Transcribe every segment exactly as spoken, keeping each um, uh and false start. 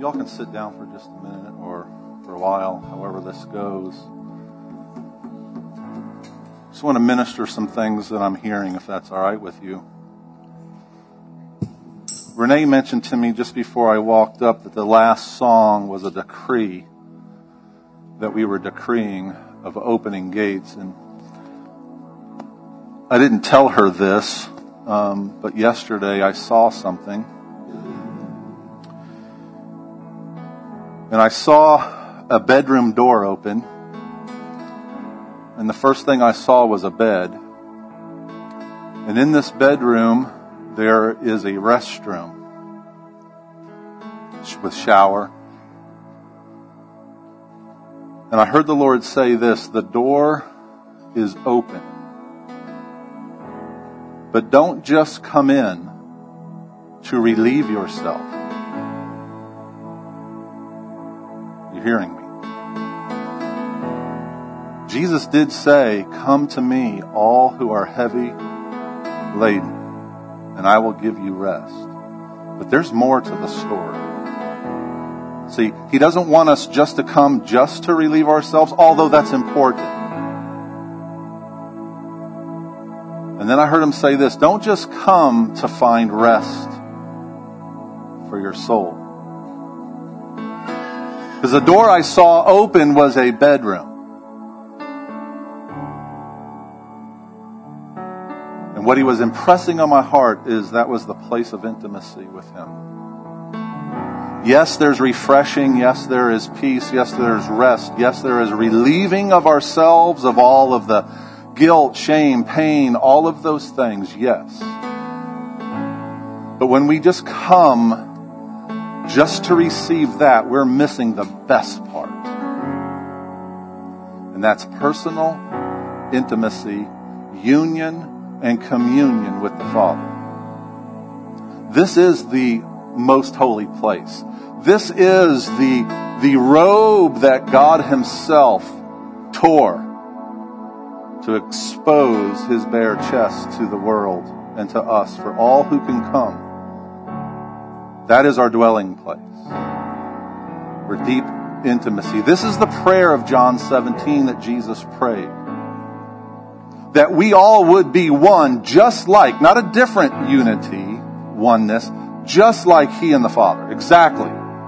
Y'all can sit down for just a minute or for a while, however this goes. Just want to minister some things that I'm hearing, if that's all right with you. Renee mentioned to me just before I walked up that the last song was a decree that we were decreeing of opening gates. And I didn't tell her this, um, but yesterday I saw something. And I saw a bedroom door open. And the first thing I saw was a bed. And in this bedroom, there is a restroom with shower. And I heard the Lord say this, the door is open. But don't just come in to relieve yourself. You're hearing me. Jesus did say, come to me, all who are heavy laden, and I will give you rest. But there's more to the story. See, He doesn't want us just to come just to relieve ourselves, although that's important. And then I heard Him say this, don't just come to find rest for your soul. Because the door I saw open was a bedroom. And what He was impressing on my heart is that was the place of intimacy with Him. Yes, there's refreshing. Yes, there is peace. Yes, there's rest. Yes, there is relieving of ourselves of all of the guilt, shame, pain, all of those things. Yes. But when we just come just to receive that, we're missing the best part. And that's personal intimacy, union, and communion with the Father. This is the most holy place. This is the, the robe that God Himself tore to expose His bare chest to the world and to us, for all who can come. That is our dwelling place. For deep intimacy. This is the prayer of John seventeen that Jesus prayed. That we all would be one, just like, not a different unity, oneness, just like He and the Father. Exactly.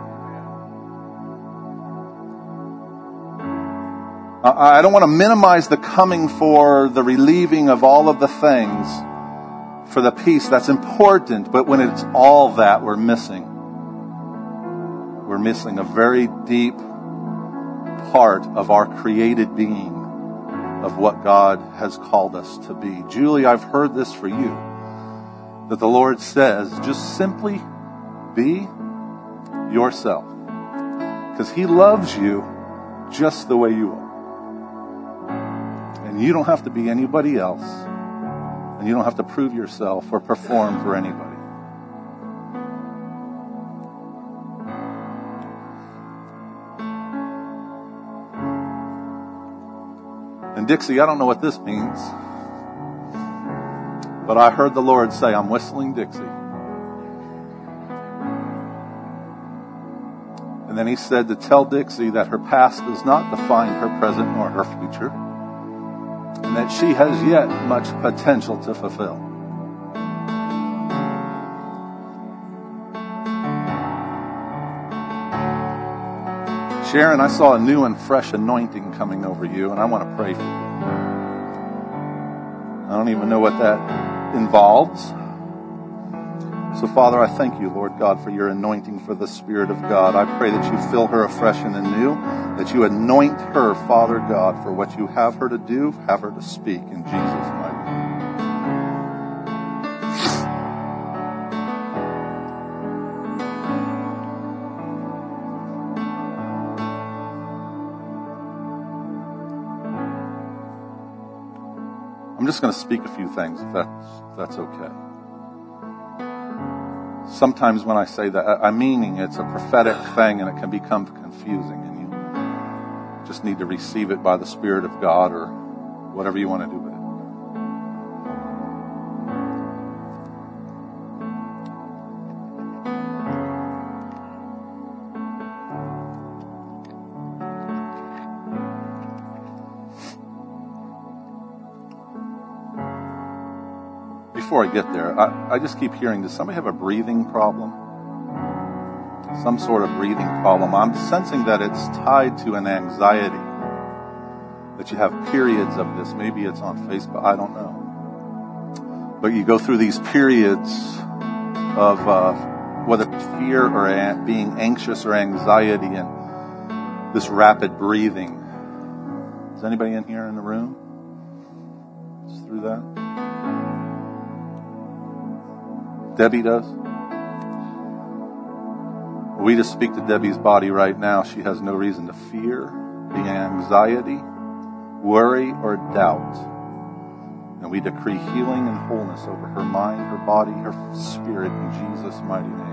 I don't want to minimize the coming for the relieving of all of the things, for the peace. That's important, but when it's all that, we're missing. We're missing a very deep part of our created being, of what God has called us to be. Julie, I've heard this for you, that the Lord says, just simply be yourself. Because He loves you just the way you are. And you don't have to be anybody else. And you don't have to prove yourself or perform for anybody. And Dixie, I don't know what this means, but I heard the Lord say, I'm whistling Dixie. And then He said to tell Dixie that her past does not define her present nor her future, and that she has yet much potential to fulfill. Sharon, I saw a new and fresh anointing coming over you, and I want to pray for you. I don't even know what that involves. So, Father, I thank you, Lord God, for your anointing for the Spirit of God. I pray that you fill her afresh and anew, that you anoint her, Father God, for what you have her to do, have her to speak in Jesus' mighty name. I'm just going to speak a few things, if that's, if that's okay. Sometimes when I say that, I'm meaning it's a prophetic thing and it can become confusing, and you just need to receive it by the Spirit of God or whatever you want to do with it. before I get there, I, I just keep hearing, does somebody have a breathing problem? Some sort of breathing problem. I'm sensing that it's tied to an anxiety. That you have periods of this. Maybe it's on Facebook. I don't know. But you go through these periods of uh, whether it's fear or a- being anxious or anxiety and this rapid breathing. Is anybody in here in the room? Just through that? Debbie does? We just speak to Debbie's body right now. She has no reason to fear, the anxiety, worry, or doubt. And we decree healing and wholeness over her mind, her body, her spirit in Jesus' mighty name.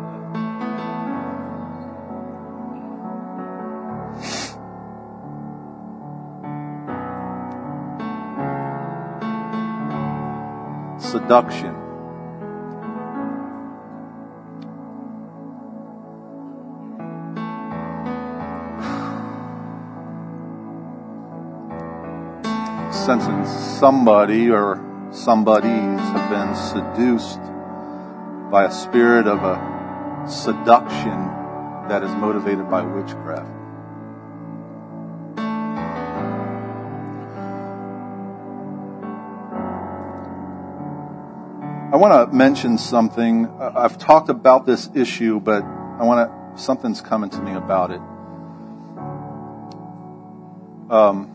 Seduction. Sensing somebody or somebodies have been seduced by a spirit of a seduction that is motivated by witchcraft. I want to mention something. I've talked about this issue, but I want to, something's coming to me about it. Um,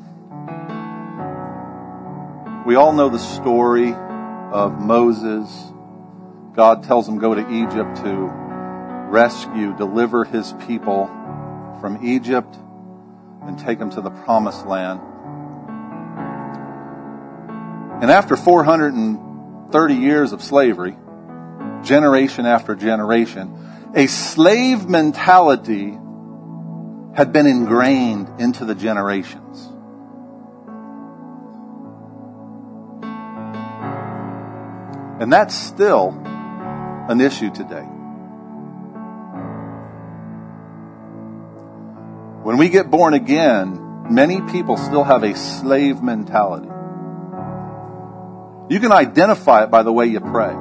we all know the story of Moses. God tells him go to Egypt to rescue, deliver his people from Egypt and take them to the promised land. And after four hundred thirty years of slavery, generation after generation, a slave mentality had been ingrained into the generations. And that's still an issue today. When we get born again, many people still have a slave mentality. You can identify it by the way you pray.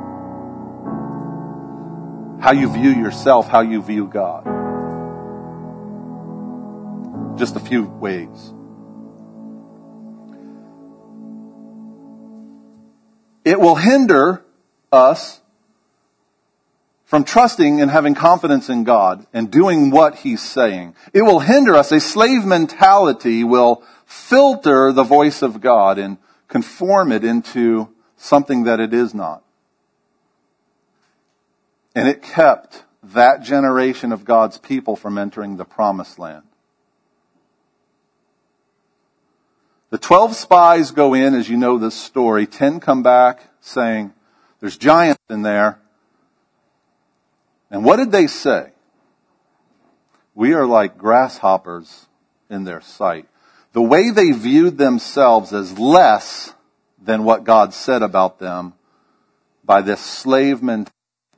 How you view yourself, how you view God. Just a few ways. It will hinder us from trusting and having confidence in God and doing what He's saying. It will hinder us. A slave mentality will filter the voice of God and conform it into something that it is not. And it kept that generation of God's people from entering the promised land. The twelve spies go in, as you know this story. Ten come back saying, there's giants in there. And what did they say? We are like grasshoppers in their sight. The way they viewed themselves as less than what God said about them by this slave mentality.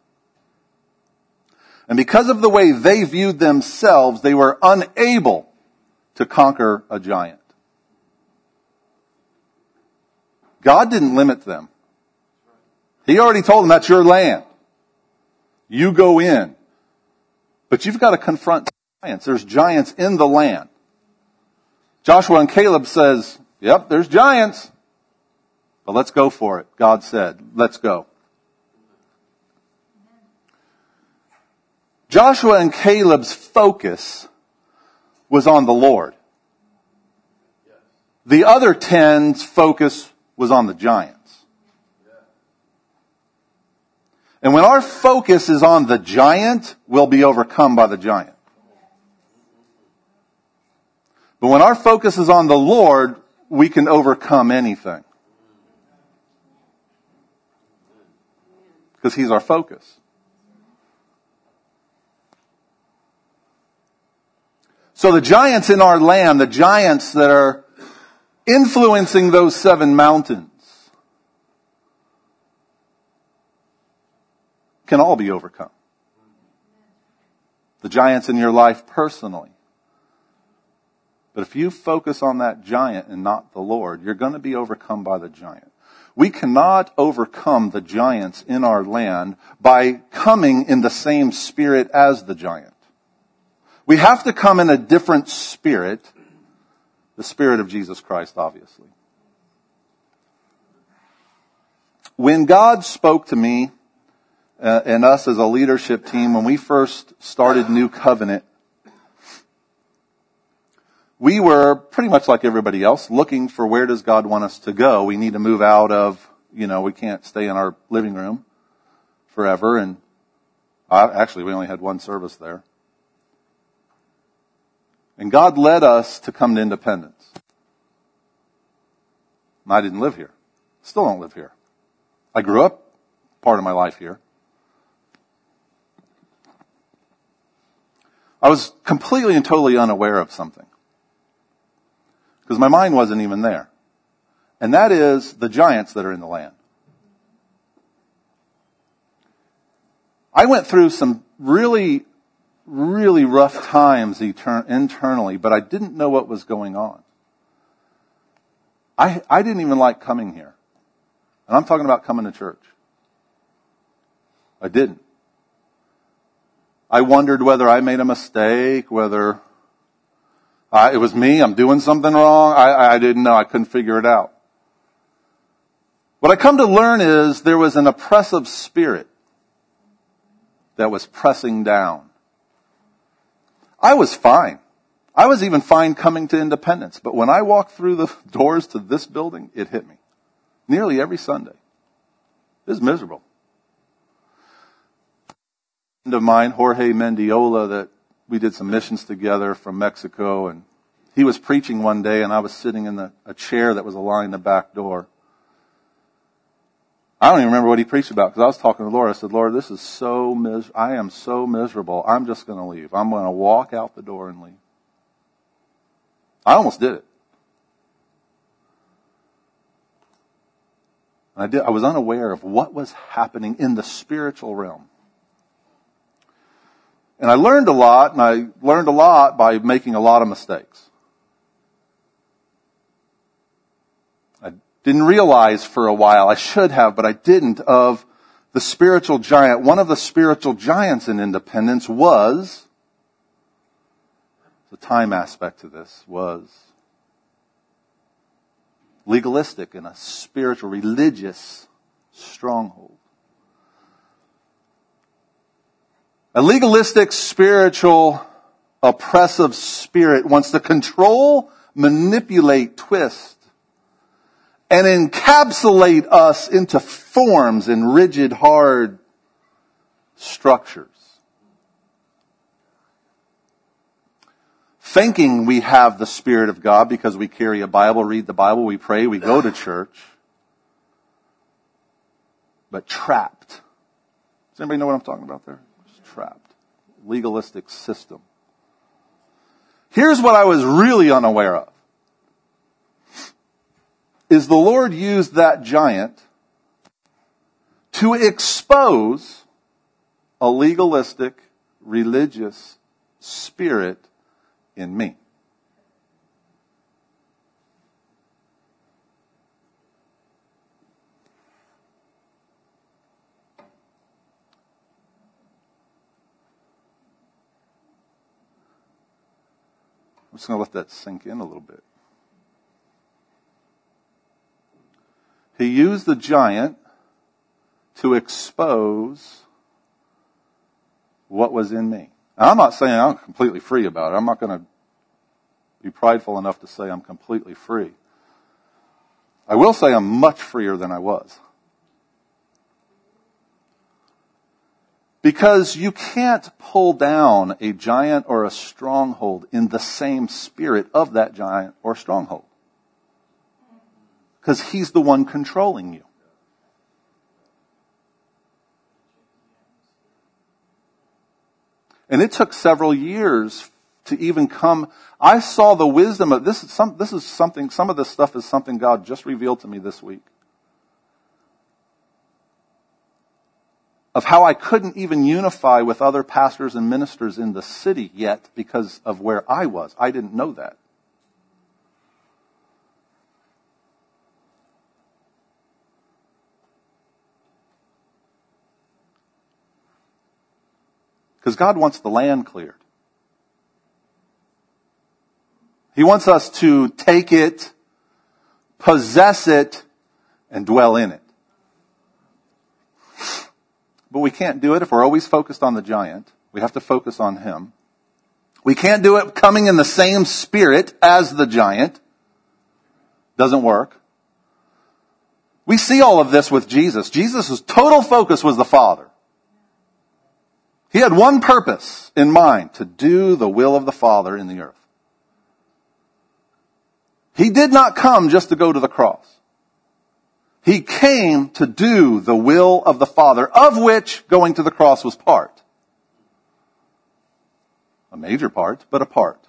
And because of the way they viewed themselves, they were unable to conquer a giant. God didn't limit them. He already told them, that's your land. You go in. But you've got to confront giants. There's giants in the land. Joshua and Caleb says, yep, there's giants. But let's go for it. God said, let's go. Joshua and Caleb's focus was on the Lord. The other ten's focus was on the giants. And when our focus is on the giant, we'll be overcome by the giant. But when our focus is on the Lord, we can overcome anything. Because He's our focus. So the giants in our land, the giants that are influencing those seven mountains, can all be overcome. The giants in your life personally. But if you focus on that giant and not the Lord, you're going to be overcome by the giant. We cannot overcome the giants in our land by coming in the same spirit as the giant. We have to come in a different spirit, the Spirit of Jesus Christ, obviously. When God spoke to me uh, and us as a leadership team, when we first started New Covenant, we were pretty much like everybody else looking for where does God want us to go. We need to move out of, you know, we can't stay in our living room forever. And uh, actually, we only had one service there. And God led us to come to Independence. And I didn't live here. Still don't live here. I grew up part of my life here. I was completely and totally unaware of something. Because my mind wasn't even there. And that is the giants that are in the land. I went through some really, really rough times internally, but I didn't know what was going on. I, I didn't even like coming here. And I'm talking about coming to church. I didn't. I wondered whether I made a mistake, whether Uh, it was me, I'm doing something wrong. I, I didn't know, I couldn't figure it out. What I come to learn is there was an oppressive spirit that was pressing down. I was fine. I was even fine coming to Independence. But when I walked through the doors to this building, it hit me. Nearly every Sunday. It was miserable. A friend of mine, Jorge Mendiola, that we did some missions together from Mexico, and he was preaching one day, and I was sitting in the, a chair that was aligned the back door. I don't even remember what he preached about, because I was talking to the Lord. I said, Lord, this is so mis- I am so miserable. I'm just going to leave. I'm going to walk out the door and leave. I almost did it. I did. I was unaware of what was happening in the spiritual realm. And I learned a lot, and I learned a lot by making a lot of mistakes. I didn't realize for a while, I should have, but I didn't, of the spiritual giant. One of the spiritual giants in Independence was, the time aspect to this, was legalistic and a spiritual, religious stronghold. A legalistic, spiritual, oppressive spirit wants to control, manipulate, twist, and encapsulate us into forms and rigid, hard structures. Thinking we have the Spirit of God because we carry a Bible, read the Bible, we pray, we go to church, but trapped. Does anybody know what I'm talking about there? Trapped. Legalistic system. Here's what I was really unaware of. Is the Lord used that giant to expose a legalistic, religious spirit in me. I'm just going to let that sink in a little bit. He used the giant to expose what was in me. Now, I'm not saying I'm completely free about it. I'm not going to be prideful enough to say I'm completely free. I will say I'm much freer than I was. Because you can't pull down a giant or a stronghold in the same spirit of that giant or stronghold. Because he's the one controlling you. And it took several years to even come. I saw the wisdom of this. Is some, this is something, some of this stuff is something God just revealed to me this week. Of how I couldn't even unify with other pastors and ministers in the city yet because of where I was. I didn't know that. Because God wants the land cleared. He wants us to take it, possess it, and dwell in it. But we can't do it if we're always focused on the giant. We have to focus on him. We can't do it coming in the same spirit as the giant. Doesn't work. We see all of this with Jesus. Jesus' total focus was the Father. He had one purpose in mind, to do the will of the Father in the earth. He did not come just to go to the cross. He came to do the will of the Father, of which going to the cross was part. A major part, but a part.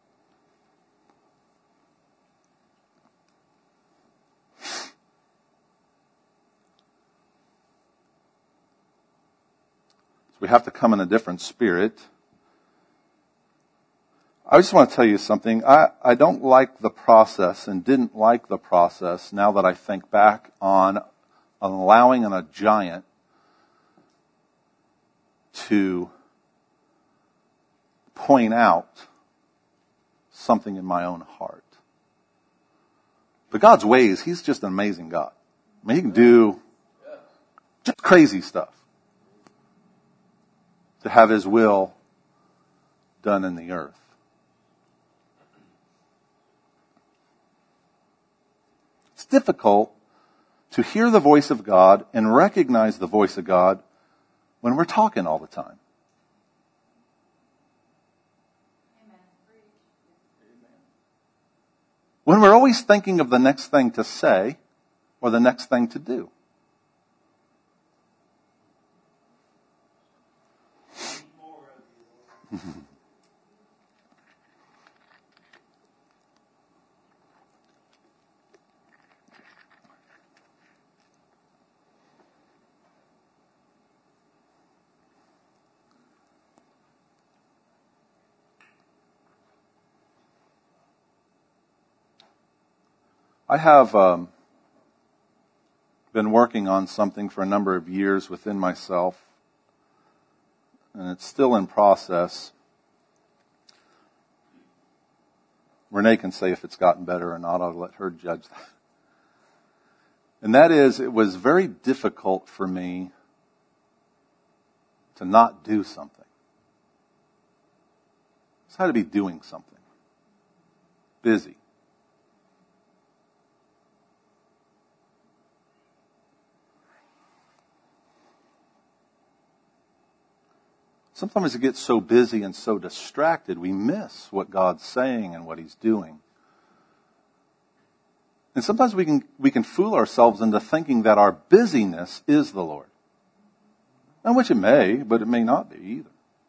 So we have to come in a different spirit. I just want to tell you something. I, I don't like the process and didn't like the process now that I think back on allowing a giant to point out something in my own heart. But God's ways, he's just an amazing God. I mean, he can do just crazy stuff to have his will done in the earth. It's difficult to hear the voice of God and recognize the voice of God when we're talking all the time. When we're always thinking of the next thing to say or the next thing to do. I have um, been working on something for a number of years within myself, and it's still in process. Renee can say if it's gotten better or not. I'll let her judge that. And that is, it was very difficult for me to not do something. I just had to be doing something. Busy. Sometimes we get so busy and so distracted, we miss what God's saying and what he's doing. And sometimes we can we can fool ourselves into thinking that our busyness is the Lord. And which it may, but it may not be either.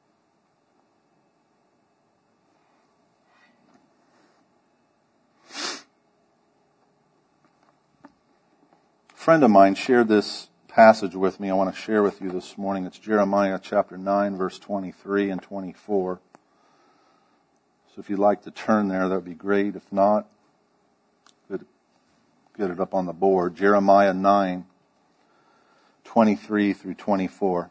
A friend of mine shared this passage with me I want to share with you this morning. It's Jeremiah chapter nine, verse twenty-three and twenty-four. So if you'd like to turn there, that would be great. If not, good, get it up on the board. Jeremiah nine, twenty-three through twenty-four.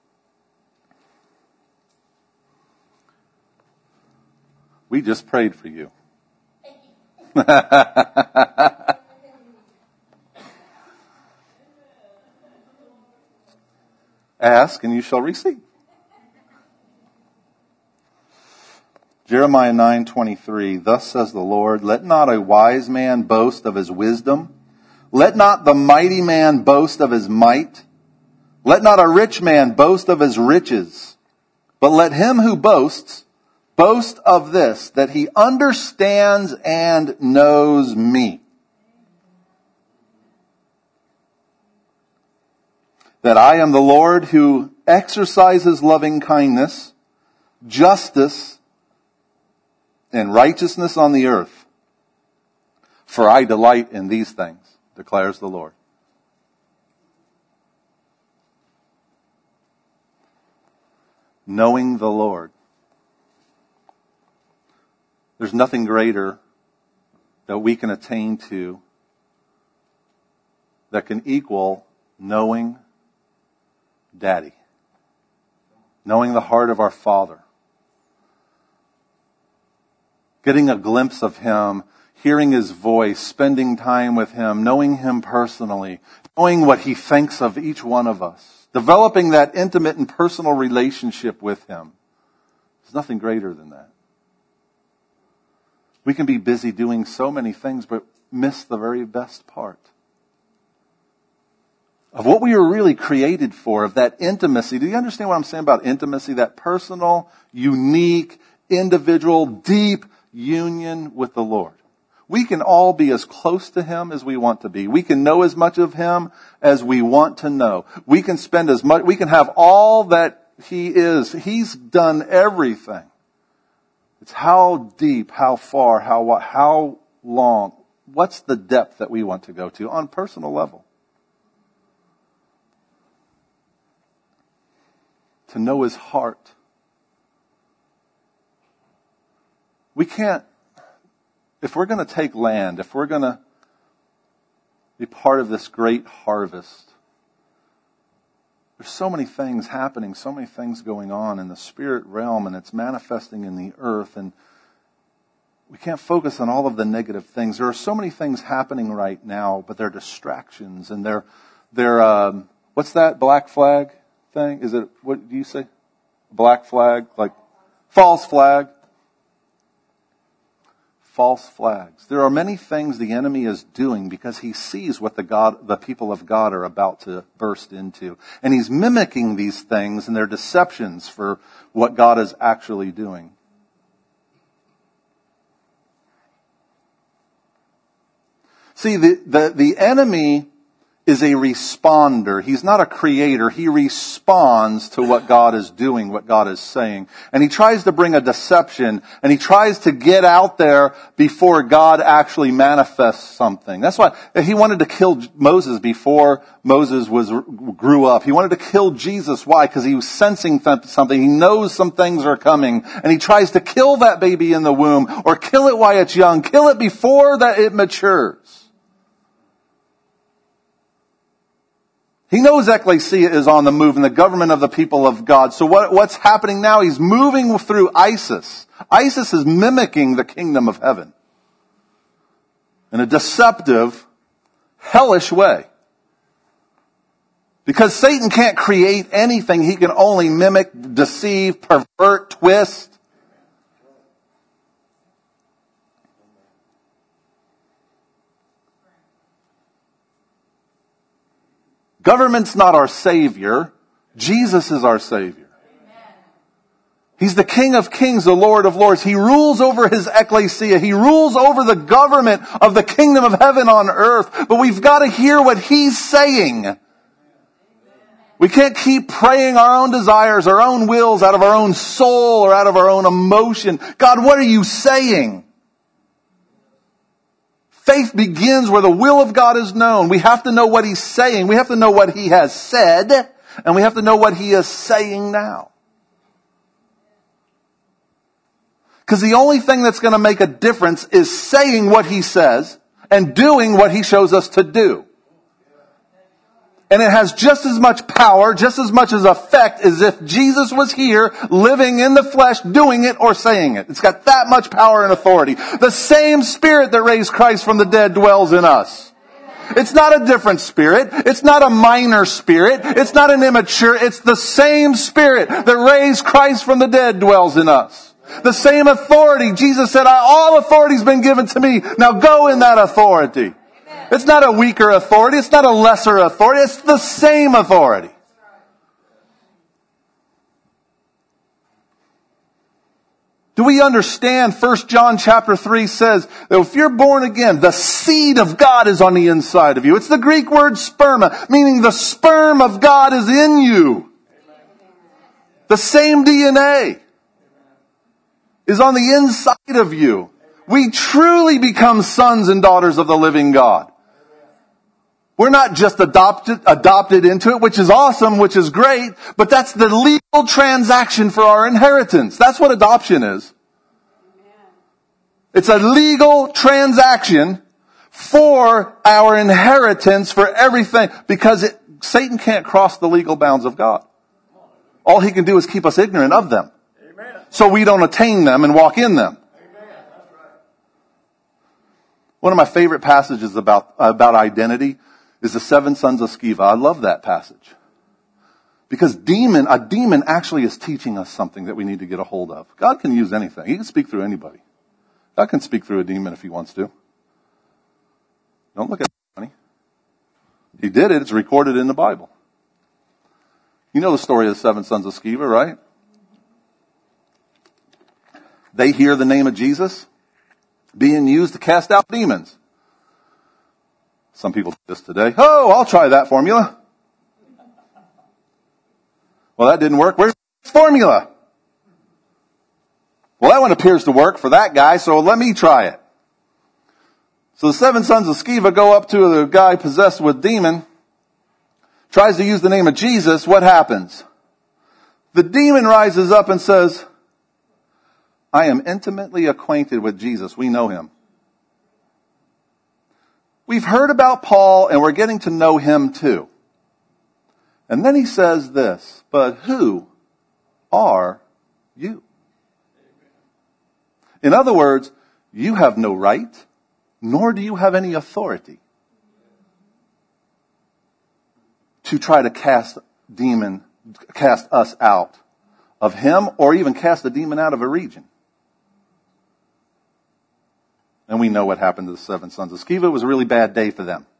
We just prayed for you. Ask and you shall receive. Jeremiah nine twenty-three, thus says the Lord, let not a wise man boast of his wisdom. Let not the mighty man boast of his might. Let not a rich man boast of his riches. But let him who boasts, boast of this, that he understands and knows me. That I am the Lord who exercises loving kindness, justice, and righteousness on the earth. For I delight in these things, declares the Lord. Knowing the Lord. There's nothing greater that we can attain to that can equal knowing Daddy. knowing the heart of our Father, getting a glimpse of Him, hearing His voice, spending time with Him, knowing Him personally, knowing what He thinks of each one of us, developing that intimate and personal relationship with Him. There's nothing greater than that. We can be busy doing so many things, but miss the very best part of what we were really created for, of that intimacy. Do you understand what I'm saying about intimacy? That personal, unique, individual, deep union with the Lord. We can all be as close to Him as we want to be. We can know as much of Him as we want to know. We can spend as much, we can have all that He is. He's done everything. It's how deep, how far, how how long, what's the depth that we want to go to on a personal level. To know His heart. We can't, if we're going to take land, if we're going to be part of this great harvest, there's so many things happening, so many things going on in the spirit realm, and it's manifesting in the earth, and we can't focus on all of the negative things. There are so many things happening right now, but they're distractions, and they're, they're um, what's that black flag thing? Is it, what do you say? Black flag? Like false flag? False flags. There are many things the enemy is doing because he sees what the God, the people of God are about to burst into. And he's mimicking these things and their deceptions for what God is actually doing. See, the, the, the enemy is a responder. He's not a creator. He responds to what God is doing, what God is saying. And he tries to bring a deception, and he tries to get out there before God actually manifests something. That's why he wanted to kill Moses before Moses was grew up. He wanted to kill Jesus. Why? Because he was sensing something. He knows some things are coming, and he tries to kill that baby in the womb, or kill it while it's young. Kill it before that it matures. He knows ecclesia is on the move and the government of the people of God. So what, what's happening now? He's moving through ISIS. ISIS is mimicking the kingdom of heaven in a deceptive, hellish way. Because Satan can't create anything. He can only mimic, deceive, pervert, twist. Government's not our Savior. Jesus is our Savior. He's the King of Kings, the Lord of Lords. He rules over His ecclesia. He rules over the government of the kingdom of heaven on earth. But we've got to hear what He's saying. We can't keep praying our own desires, our own wills out of our own soul or out of our own emotion. God, what are you saying? Faith begins where the will of God is known. We have to know what He's saying. We have to know what He has said. And we have to know what He is saying now. Because the only thing that's going to make a difference is saying what He says and doing what He shows us to do. And it has just as much power, just as much as effect as if Jesus was here, living in the flesh, doing it or saying it. It's got that much power and authority. The same Spirit that raised Christ from the dead dwells in us. It's not a different spirit. It's not a minor spirit. It's not an immature. It's the same Spirit that raised Christ from the dead dwells in us. The same authority. Jesus said, all authority has been given to me. Now go in that authority. It's not a weaker authority. It's not a lesser authority. It's the same authority. Do we understand? First John chapter three says that if you're born again, the seed of God is on the inside of you. It's the Greek word sperma, meaning the sperm of God is in you. The same D N A is on the inside of you. We truly become sons and daughters of the living God. We're not just adopted, adopted into it, which is awesome, which is great, but that's the legal transaction for our inheritance. That's what adoption is. It's a legal transaction for our inheritance, for everything, because it, Satan can't cross the legal bounds of God. All he can do is keep us ignorant of them. Amen. So we don't attain them and walk in them. Amen. That's right. One of my favorite passages about, about identity is the seven sons of Sceva. I love that passage. Because demon, a demon actually is teaching us something that we need to get a hold of. God can use anything. He can speak through anybody. God can speak through a demon if he wants to. Don't look at it funny. He did it. It's recorded in the Bible. You know the story of the seven sons of Sceva, right? They hear the name of Jesus being used to cast out demons. Some people do this today. Oh, I'll try that formula. Well, that didn't work. Where's the formula? Well, that one appears to work for that guy, so let me try it. So the seven sons of Sceva go up to the guy possessed with demon, tries to use the name of Jesus. What happens? The demon rises up and says, I am intimately acquainted with Jesus. We know him. We've heard about Paul and we're getting to know him too. And then he says this, but who are you? In other words, you have no right, nor do you have any authority to try to cast demon, cast us out of him, or even cast a demon out of a region. And we know what happened to the seven sons of Sceva. It was a really bad day for them.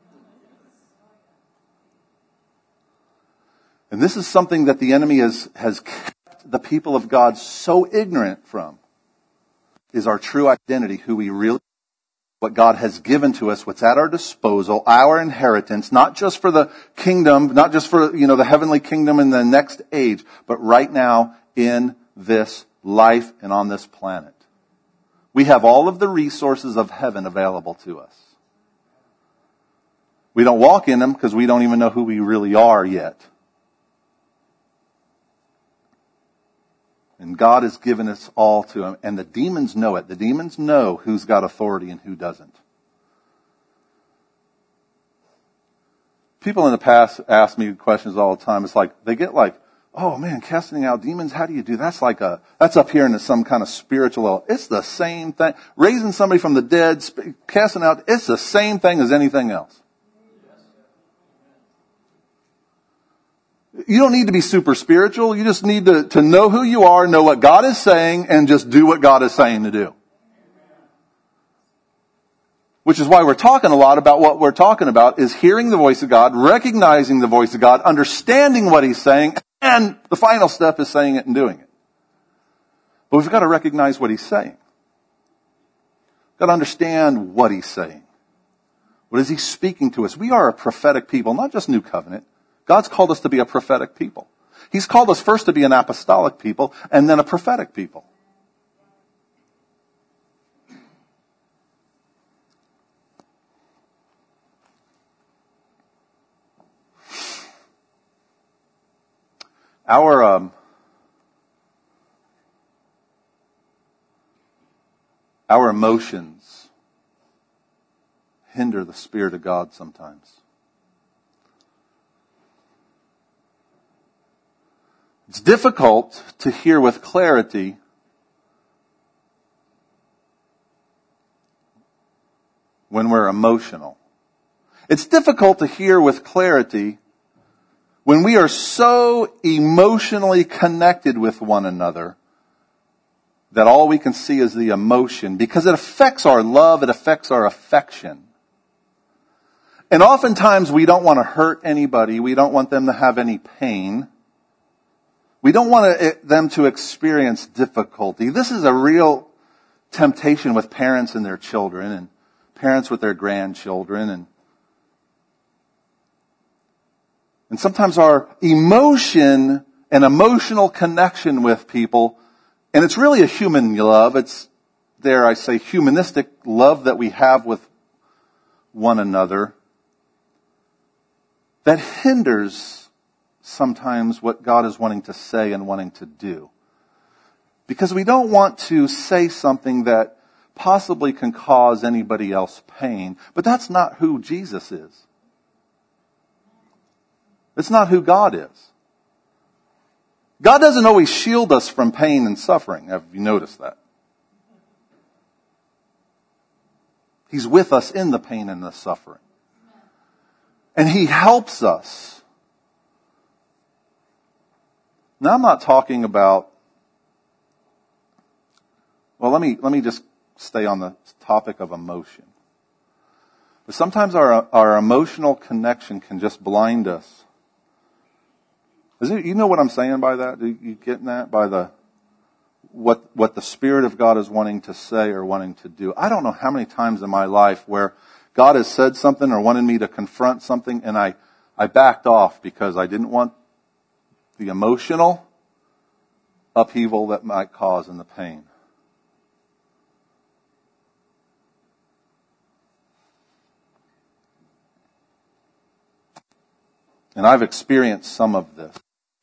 And this is something that the enemy has, has kept the people of God so ignorant from, is our true identity, who we really, what God has given to us, what's at our disposal, our inheritance, not just for the kingdom, not just for, you know, the heavenly kingdom in the next age, but right now in this life and on this planet. We have all of the resources of heaven available to us. We don't walk in them because we don't even know who we really are yet. And God has given us all to him. And the demons know it. The demons know who's got authority and who doesn't. People in the past ask me questions all the time. It's like, they get like, oh man, casting out demons, how do you do? That's like a, that's up here in some kind of spiritual level. It's the same thing. Raising somebody from the dead, casting out, it's the same thing as anything else. You don't need to be super spiritual. You just need to, to know who you are, know what God is saying, and just do what God is saying to do. Which is why we're talking a lot about what we're talking about is hearing the voice of God, recognizing the voice of God, understanding what he's saying, and the final step is saying it and doing it. But we've got to recognize what he's saying. We've got to understand what he's saying. What is he speaking to us? We are a prophetic people, not just New Covenant. God's called us to be a prophetic people. He's called us first to be an apostolic people and then a prophetic people. Our um, our emotions hinder the Spirit of God sometimes. It's difficult to hear with clarity when we're emotional. It's difficult to hear with clarity when we are so emotionally connected with one another that all we can see is the emotion, because it affects our love, it affects our affection. And oftentimes we don't want to hurt anybody, we don't want them to have any pain. We don't want them to experience difficulty. This is a real temptation with parents and their children, and parents with their grandchildren, and and sometimes our emotion and emotional connection with people, and it's really a human love. It's, dare I say, humanistic love that we have with one another that hinders sometimes what God is wanting to say and wanting to do. Because we don't want to say something that possibly can cause anybody else pain. But that's not who Jesus is. It's not who God is. God doesn't always shield us from pain and suffering. Have you noticed that? He's with us in the pain and the suffering. And He helps us. Now I'm not talking about, well, let me, let me just stay on the topic of emotion. But sometimes our, our emotional connection can just blind us. Is it, you know what I'm saying by that? Do you get that? By the, what, what the Spirit of God is wanting to say or wanting to do. I don't know how many times in my life where God has said something or wanted me to confront something and I, I backed off because I didn't want the emotional upheaval that might cause in the pain. And I've experienced some of this.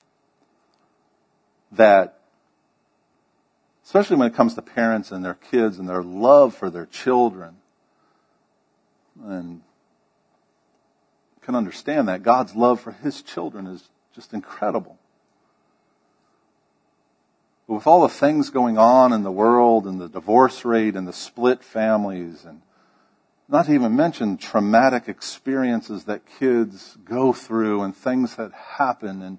That, especially when it comes to parents and their kids and their love for their children, and can understand that God's love for His children is just incredible. But with all the things going on in the world and the divorce rate and the split families, and not to even mention traumatic experiences that kids go through and things that happen, and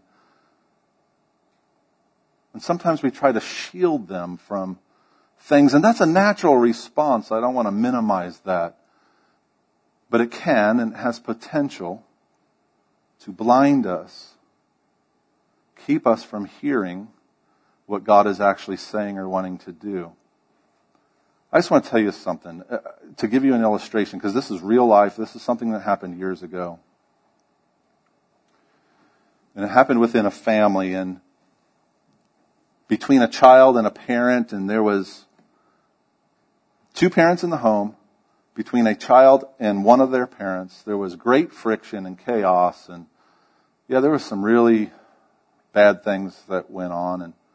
and sometimes we try to shield them from things, and that's a natural response. I don't want to minimize that. But it can and has potential to blind us, keep us from hearing what God is actually saying or wanting to do. I just want to tell you something, uh, to give you an illustration, because this is real life. This is something that happened years ago. And it happened within a family, and between a child and a parent, and there was two parents in the home. Between a child and one of their parents, there was great friction and chaos, and yeah, there were some really bad things that went on. And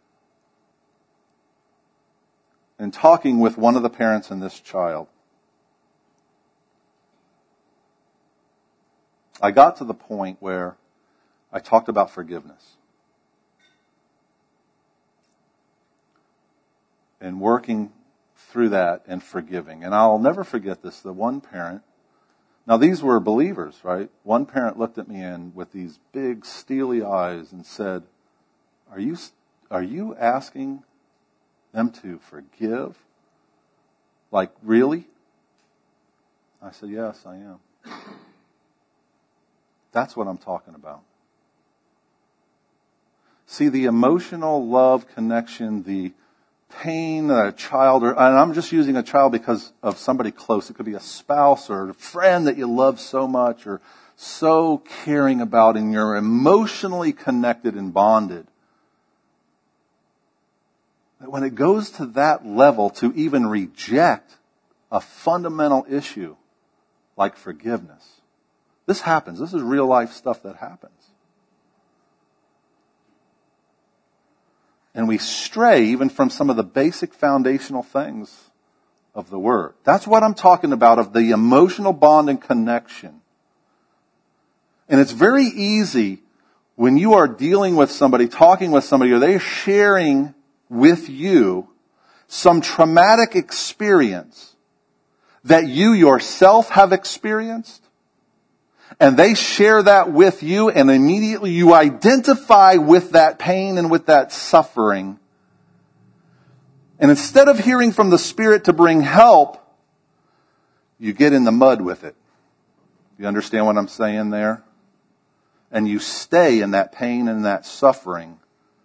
in talking with one of the parents and this child, I got to the point where I talked about forgiveness. And working through that and forgiving. And I'll never forget this. The one parent, now these were believers, right? One parent looked at me and with these big steely eyes and said, are you, are you asking them to forgive? Like, really? I said, yes, I am. That's what I'm talking about. See, the emotional love connection, the pain that a child, or, and I'm just using a child because of somebody close. It could be a spouse or a friend that you love so much or so caring about, and you're emotionally connected and bonded. That when it goes to that level, to even reject a fundamental issue like forgiveness, this happens. This is real life stuff that happens. And we stray even from some of the basic foundational things of the Word. That's what I'm talking about, of the emotional bond and connection. And it's very easy when you are dealing with somebody, talking with somebody, or they're sharing with you some traumatic experience that you yourself have experienced, and they share that with you, and immediately you identify with that pain and with that suffering. And instead of hearing from the Spirit to bring help, you get in the mud with it. You understand what I'm saying there? And you stay in that pain and that suffering.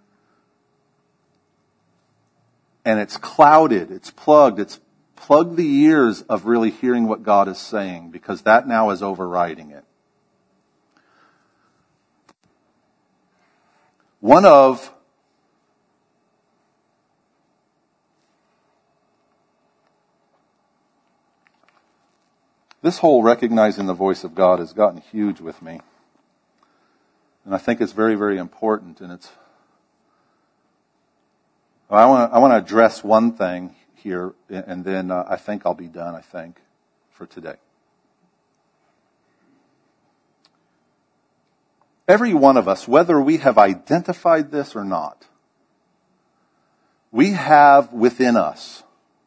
And it's clouded, it's plugged, it's plugged the ears of really hearing what God is saying, because that now is overriding it. One of this whole recognizing the voice of God has gotten huge with me. And I think it's very, very important. And it's, I want to, I want to address one thing here, and then uh, I think I'll be done, I think, for today. Every one of us, whether we have identified this or not, we have within us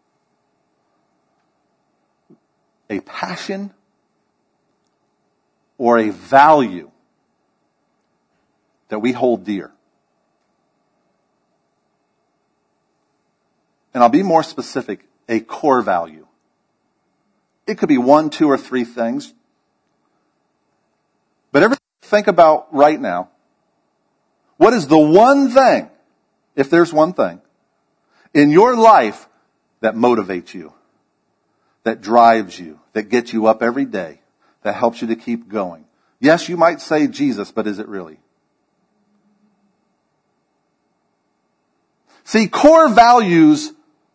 a passion or a value that we hold dear. And I'll be more specific, a core value. It could be one, two, or three things. But everything think about right now, what is the one thing, if there's one thing, in your life that motivates you, that drives you, that gets you up every day, that helps you to keep going? Yes, you might say Jesus, but is it really? See, core values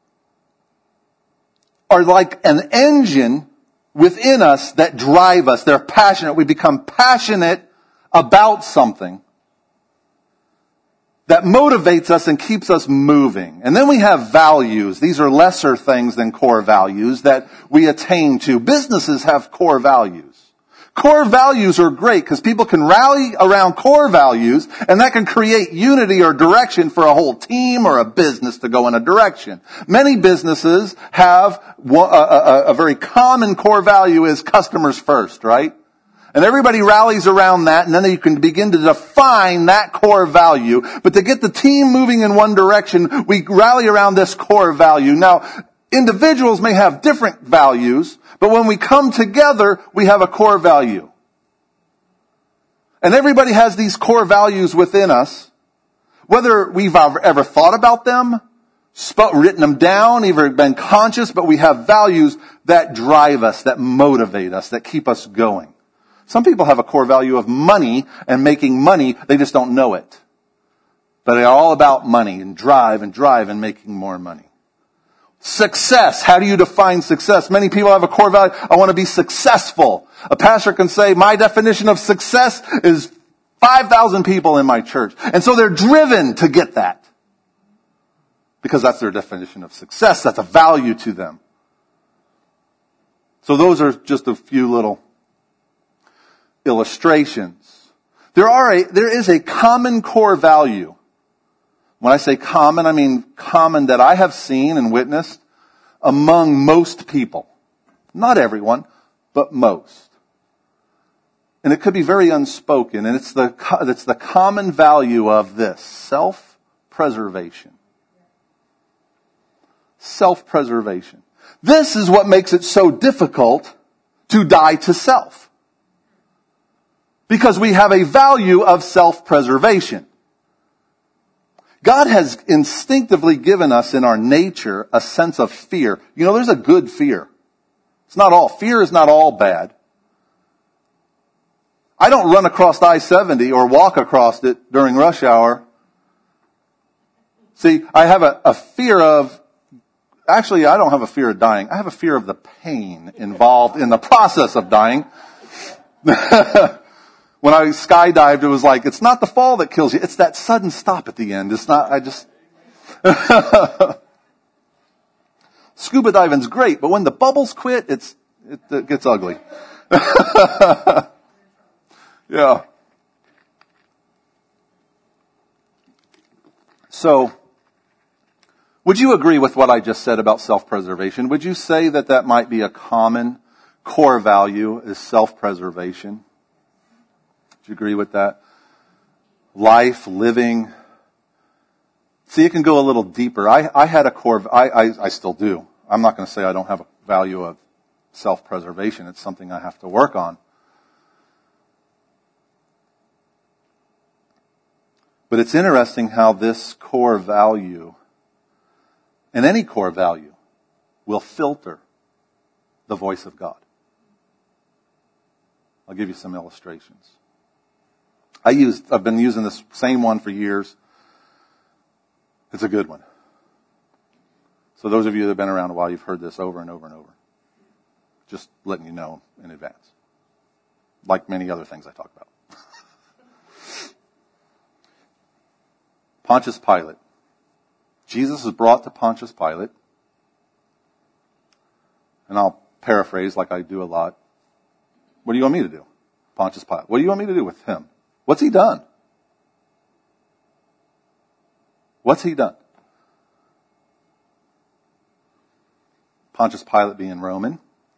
are like an engine within us that drive us. They're passionate. We become passionate about something that motivates us and keeps us moving. And then we have values. These are lesser things than core values that we attain to. Businesses have core values. Core values are great because people can rally around core values, and that can create unity or direction for a whole team or a business to go in a direction. Many businesses have a, a, a very common core value is customers first, right? And everybody rallies around that, and then you can begin to define that core value. But to get the team moving in one direction, we rally around this core value. Now, individuals may have different values, but when we come together, we have a core value. And everybody has these core values within us. Whether we've ever thought about them, written them down, either been conscious, but we have values that drive us, that motivate us, that keep us going. Some people have a core value of money and making money. They just don't know it. But they're all about money and drive and drive and making more money. Success. How do you define success? Many people have a core value. I want to be successful. A pastor can say, my definition of success is five thousand people in my church. And so they're driven to get that. Because that's their definition of success. That's a value to them. So those are just a few little illustrations. There are a, there is a common core value. When I say common, I mean common that I have seen and witnessed among most people. Not everyone, but most. And it could be very unspoken, and it's the, it's the common value of this, self-preservation. Self-preservation. This is what makes it so difficult to die to self. Because we have a value of self-preservation. God has instinctively given us in our nature a sense of fear. You know, there's a good fear. It's not all. Fear is not all bad. I don't run across I seventy or walk across it during rush hour. See, I have a, a fear of, actually I don't have a fear of dying. I have a fear of the pain involved in the process of dying. When I skydived, it was like, it's not the fall that kills you. It's that sudden stop at the end. It's not, I just... Scuba diving's great, but when the bubbles quit, it's it, it gets ugly. Yeah. So, would you agree with what I just said about self-preservation? Would you say that that might be a common core value is self-preservation? Do you agree with that? Life, living. See, it can go a little deeper. I, I had a core, I, I, I still do. I'm not going to say I don't have a value of self-preservation. It's something I have to work on. But it's interesting how this core value, and any core value, will filter the voice of God. I'll give you some illustrations. I used, I've been using this same one for years. It's a good one. So those of you that have been around a while, you've heard this over and over and over. Just letting you know in advance. Like many other things I talk about. Pontius Pilate. Jesus is brought to Pontius Pilate. And I'll paraphrase like I do a lot. What do you want me to do? Pontius Pilate. What do you want me to do with him? What's he done? What's he done? Pontius Pilate being Roman.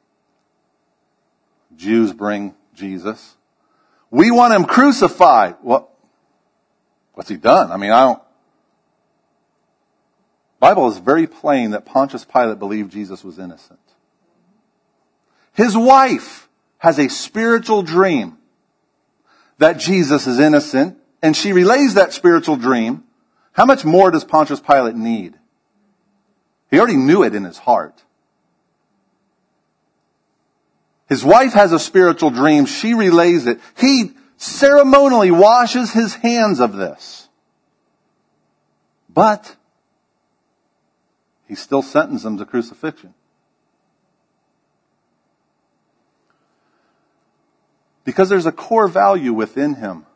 Jews bring Jesus. We want him crucified. What? What's he done? I mean, I don't... The Bible is very plain that Pontius Pilate believed Jesus was innocent. His wife has a spiritual dream that Jesus is innocent, and she relays that spiritual dream. How much more does Pontius Pilate need? He already knew it in his heart. His wife has a spiritual dream. She relays it. He ceremonially washes his hands of this. But he still sentenced him to crucifixion. Because there's a core value within him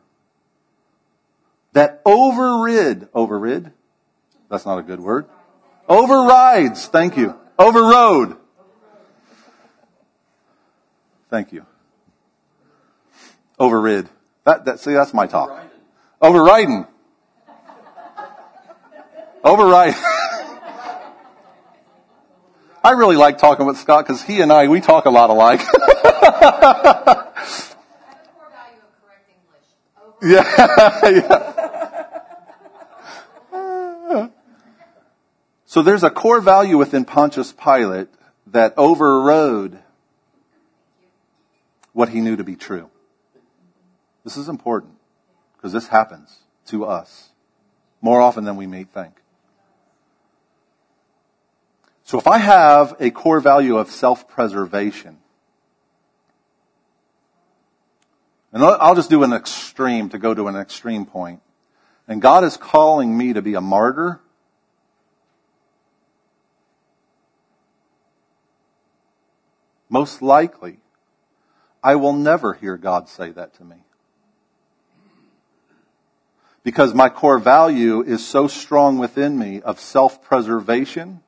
that overrid, overrid? That's not a good word. Overrides, thank you. Overrode. Thank you. Overrid. That, that, see, that's my talk. Overriding. Override. I really like talking with Scott because he and I, we talk a lot alike. Yeah, yeah. So there's a core value within Pontius Pilate that overrode what he knew to be true. This is important because this happens to us more often than we may think. So if I have a core value of self-preservation, and I'll just do an extreme to go to an extreme point, and God is calling me to be a martyr, most likely, I will never hear God say that to me. Because my core value is so strong within me of self-preservation,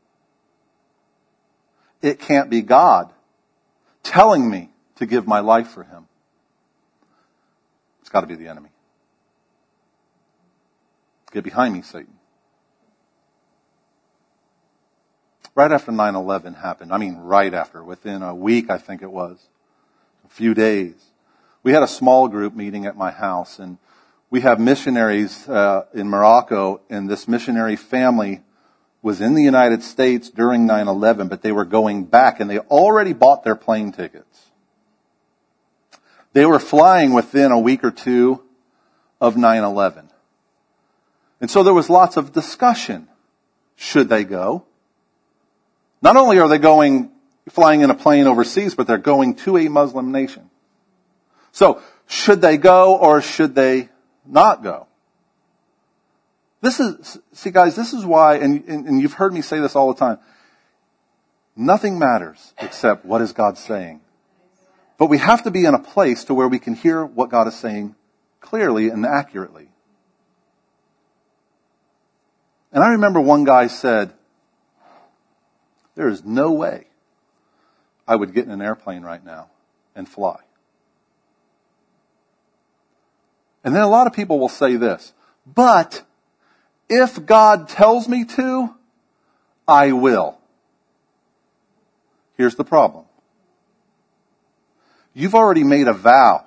it can't be God telling me to give my life for him. It's got to be the enemy. Get behind me, Satan. Right after nine eleven happened, I mean right after, within a week I think it was, a few days, we had a small group meeting at my house, and we have missionaries uh, in Morocco, and this missionary family was in the United States during nine eleven, but they were going back, and they already bought their plane tickets. They were flying within a week or two of nine eleven. And so there was lots of discussion. Should they go? Not only are they going, flying in a plane overseas, but they're going to a Muslim nation. So, should they go or should they not go? This is, see guys, this is why, and, and, and you've heard me say this all the time, nothing matters except what is God saying. But we have to be in a place to where we can hear what God is saying clearly and accurately. And I remember one guy said, there is no way I would get in an airplane right now and fly. And then a lot of people will say this, but if God tells me to, I will. Here's the problem. You've already made a vow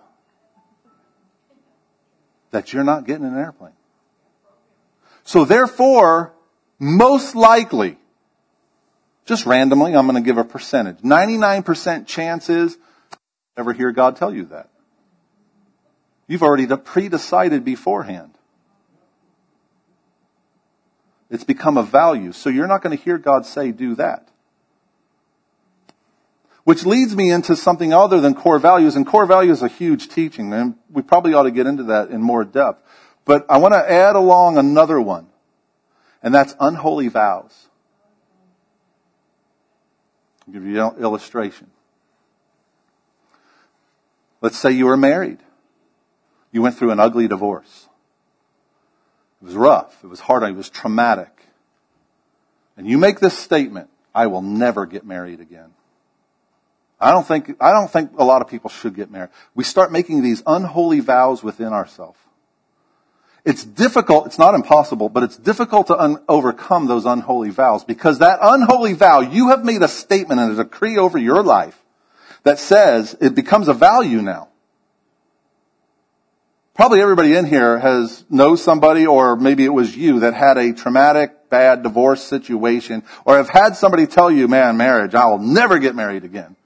that you're not getting in an airplane. So therefore, most likely, just randomly, I'm going to give a percentage. ninety-nine percent chance is never hear God tell you that. You've already pre-decided beforehand. It's become a value. So you're not going to hear God say, do that. Which leads me into something other than core values. And core values is a huge teaching, and we probably ought to get into that in more depth. But I want to add along another one. And that's unholy vows. I'll give you an illustration. Let's say you were married. You went through an ugly divorce. It was rough. It was hard. It was traumatic. And you make this statement, I will never get married again. I don't think, I don't think a lot of people should get married. We start making these unholy vows within ourselves. It's difficult, it's not impossible, but it's difficult to un- overcome those unholy vows, because that unholy vow, you have made a statement and a decree over your life that says it becomes a value now. Probably everybody in here has knows somebody, or maybe it was you, that had a traumatic, bad divorce situation, or have had somebody tell you, man, marriage, I will never get married again.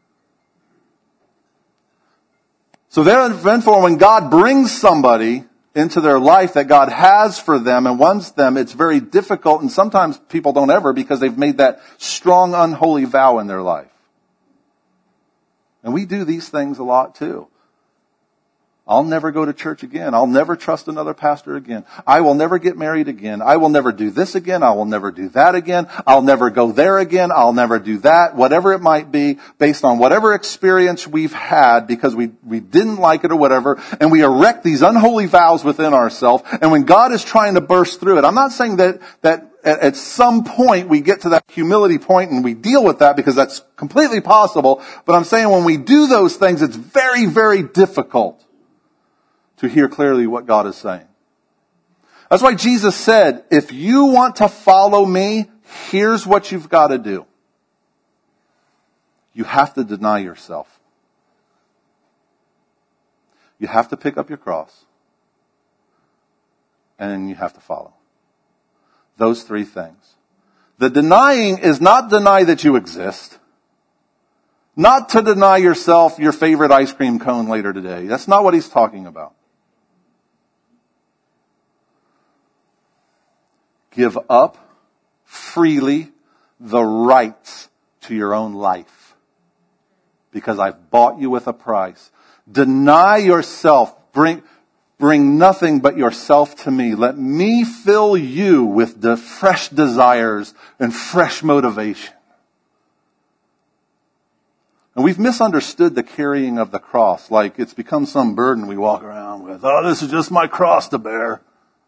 So therefore, when God brings somebody into their life that God has for them and wants them, it's very difficult, and sometimes people don't ever, because they've made that strong, unholy vow in their life. And we do these things a lot too. I'll never go to church again. I'll never trust another pastor again. I will never get married again. I will never do this again. I will never do that again. I'll never go there again. I'll never do that. Whatever it might be, based on whatever experience we've had because we, we didn't like it or whatever. And we erect these unholy vows within ourselves. And when God is trying to burst through it, I'm not saying that, that at, at some point we get to that humility point and we deal with that, because that's completely possible. But I'm saying when we do those things, it's very, very difficult to hear clearly what God is saying. That's why Jesus said, if you want to follow me, here's what you've got to do. You have to deny yourself. You have to pick up your cross. And then you have to follow. Those three things. The denying is not deny that you exist. Not to deny yourself your favorite ice cream cone later today. That's not what he's talking about. Give up freely the rights to your own life, because I've bought you with a price. Deny yourself. Bring, bring nothing but yourself to me. Let me fill you with the fresh desires and fresh motivation. And we've misunderstood the carrying of the cross, like it's become some burden we walk around with. Oh, this is just my cross to bear.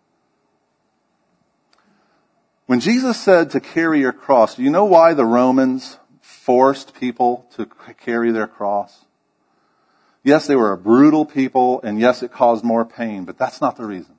When Jesus said to carry your cross, do you know why the Romans forced people to carry their cross? Yes, they were a brutal people, and yes, it caused more pain, but that's not the reason.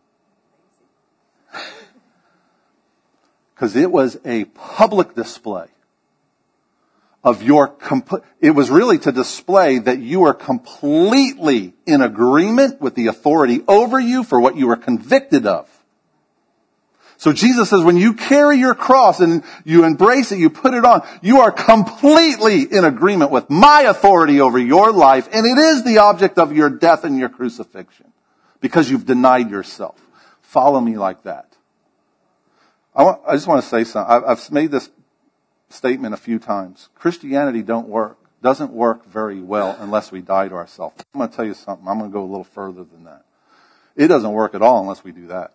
Because it was a public display of your, comp- it was really to display that you are completely in agreement with the authority over you for what you were convicted of. So Jesus says when you carry your cross and you embrace it, you put it on, you are completely in agreement with my authority over your life, and it is the object of your death and your crucifixion, because you've denied yourself. Follow me like that. I, want, I just want to say something. I've, I've made this statement a few times. Christianity don't work, doesn't work very well unless we die to ourselves. I'm going to tell you something. I'm going to go a little further than that. It doesn't work at all unless we do that.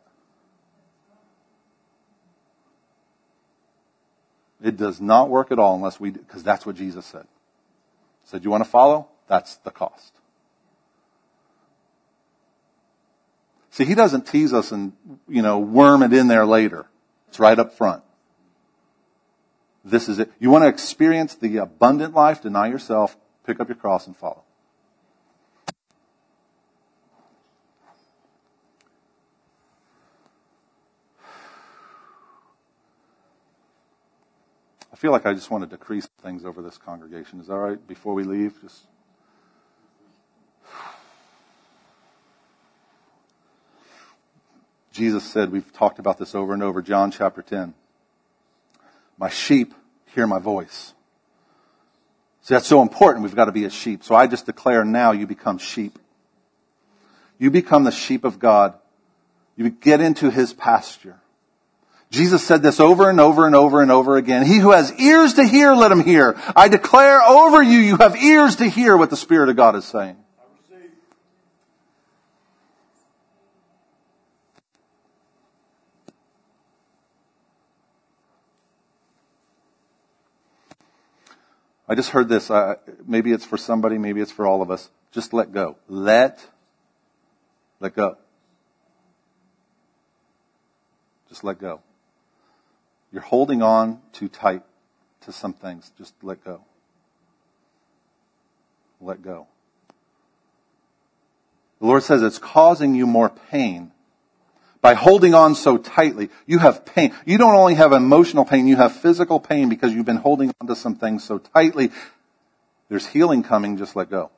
It does not work at all unless we do, because that's what Jesus said. He said, you want to follow? That's the cost. See, he doesn't tease us and, you know, worm it in there later. It's right up front. This is it. You want to experience the abundant life, deny yourself, pick up your cross and follow. I feel like I just want to decrease things over this congregation. Is that all right? Before we leave, just Jesus said, we've talked about this over and over, John chapter ten. My sheep hear my voice. See, that's so important. We've got to be a sheep. So I just declare now you become sheep. You become the sheep of God. You get into his pasture. Jesus said this over and over and over and over again. He who has ears to hear, let him hear. I declare over you, you have ears to hear what the Spirit of God is saying. I just heard this. Uh, maybe it's for somebody, maybe it's for all of us. Just let go. Let, let go. Just let go. You're holding on too tight to some things. Just let go. Let go. The Lord says it's causing you more pain, By holding on so tightly, you have pain. You don't only have emotional pain, you have physical pain because you've been holding on to some things so tightly. There's healing coming, just let go.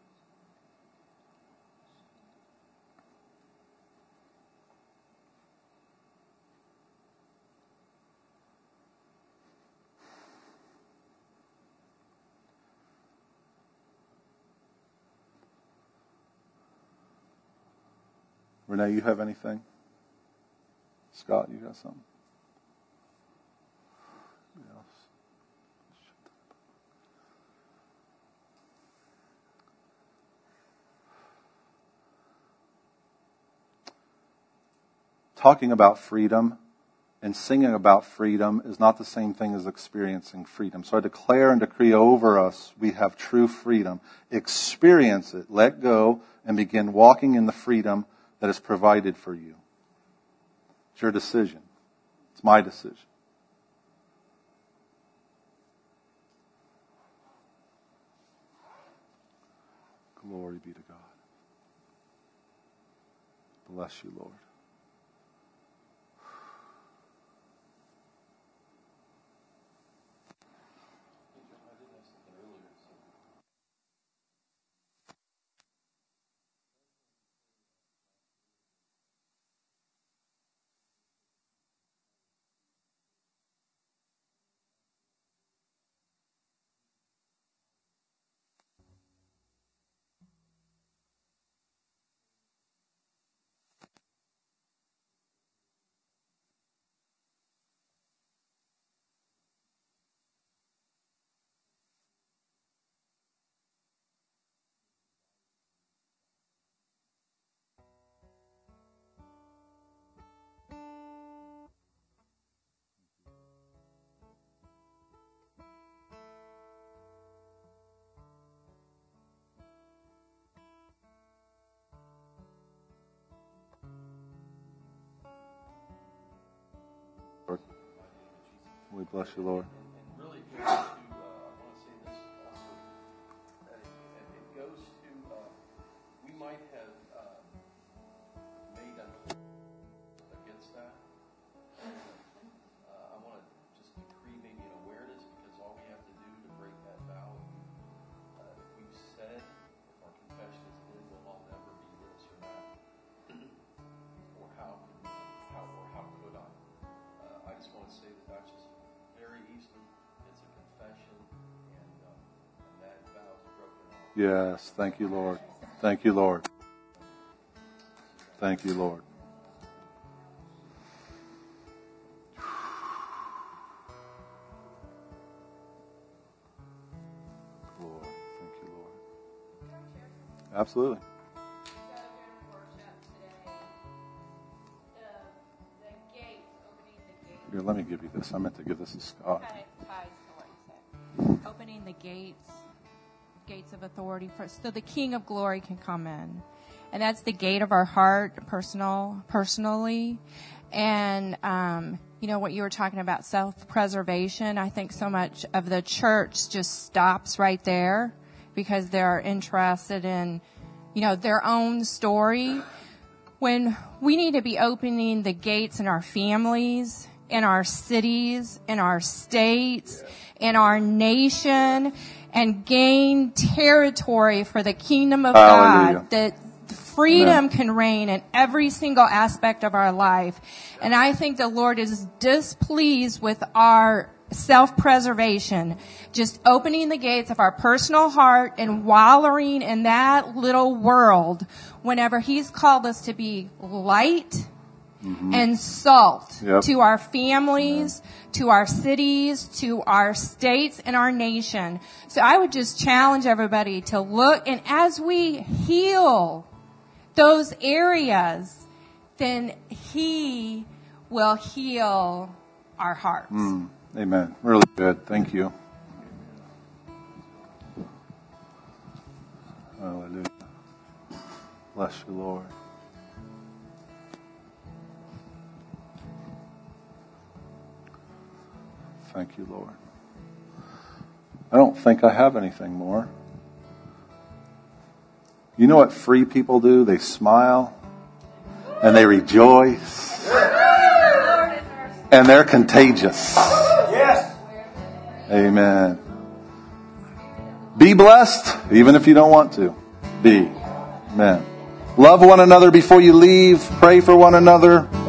Renee, you have anything? Scott, you got something? Yes. Talking about freedom and singing about freedom is not the same thing as experiencing freedom. So I declare and decree over us, we have true freedom. Experience it, let go, and begin walking in the freedom that is provided for you. It's your decision. It's my decision. Glory be to God. Bless you, Lord. We bless you, Lord. And really goes to, uh, I want to say this also, that it, it goes to, uh, we might have uh, made a against that. Uh, I want to just decree maybe an awareness, because all we have to do to break that vow, uh, if we've said, if our confession has been, well, I'll never be this or that, or how, how, or how could I? Uh, I just want to say that that's just very easily, it's a confession, and, uh, and that vow is broken off. Yes, thank you, Lord. Thank you, Lord. Thank you, Lord. Lord, thank you, Lord. Absolutely. Here, let me give you this. I meant to give this to Scott. Opening the gates, gates of authority for, so the King of Glory can come in, and that's the gate of our heart, personal, personally. And um, you know what you were talking about, self-preservation. I think so much of the church just stops right there because they're interested in, you know, their own story. When we need to be opening the gates in our families, in our cities, in our states, in our nation, and gain territory for the kingdom of Hallelujah. God, that freedom Amen. can reign in every single aspect of our life. And I think the Lord is displeased with our self-preservation, just opening the gates of our personal heart and wallowing in that little world whenever He's called us to be light Mm-hmm. and salt Yep. to our families, yeah. to our cities, to our states, and our nation. So I would just challenge everybody to look, and as we heal those areas, then He will heal our hearts. Mm, amen. Really good. Thank you. Hallelujah. Bless you, Lord. Thank you, Lord. I don't think I have anything more. You know what free people do? They smile. and they rejoice, and they're contagious. Yes. Amen. Be blessed, even if you don't want to. Be. Amen. Love one another before you leave. Pray for one another.